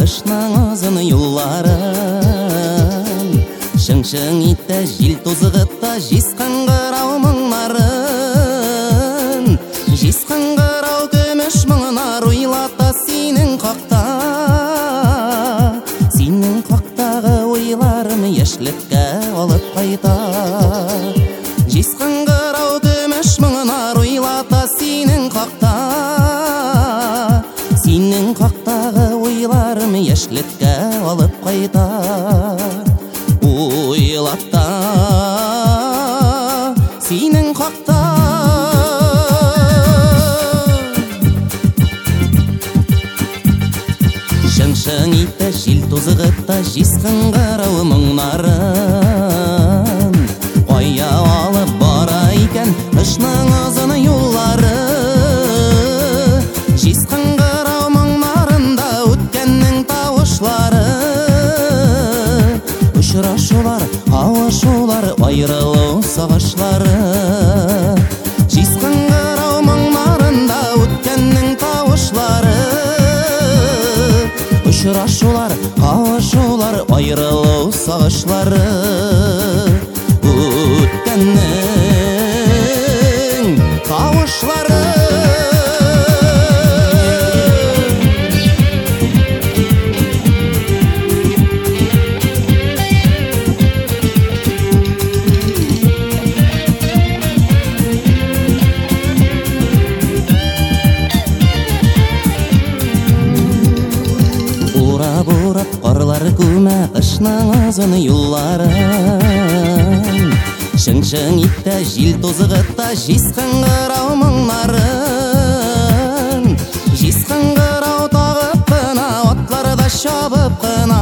қышның ұзын юлларын, шың-шың итті жел тозығытта жесқан қырау мұңнарын, жесқан қырау көміш мұңнар ойлата сенің қақта, сенің қақтағы ойларым ешілікке алып қайта. Жесқан қырау көміш мұңнар ойлата сенің қақта, сенің қақтағы ойларым ешілікке алып қайта. Ойлатта сенің қақта. Шың-шың итті жел тозығытта жесқан қырау мұңнарын, қоя алып бара екен қышның ұзын юллары. Жесқан қырау мұңнарында өткеннің тауышлары, ұшырашулар, ауышулар, айрылу сағышлары. Жесқан қырау мұңнарында өткеннің тауышлары, ұшырашулар, ауышулар, айрылу сағышлары. Өткеннің тауышлары. Урап-урап қарлар көмә қышның ұзын юлларын, шың-шың итті жел тозығытта жесқан қырау мұңнарын, жесқан қырау тағып қына отларда шабып қына.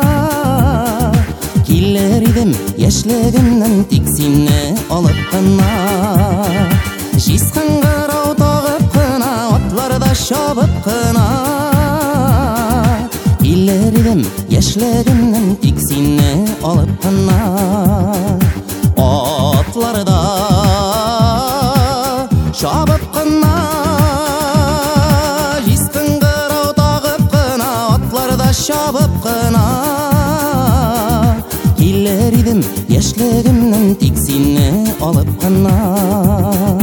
Келер едім ешілігімнің тек сені алып қына, жесқан қырау тағып қына отларда шабып қына. Келер едім ешілігімнің тек сені алып қына, отларда шабып қына. Жесқан қырау тағып қына отларда шабып қына. Келер едім ешілігімнің тек сені алып қына.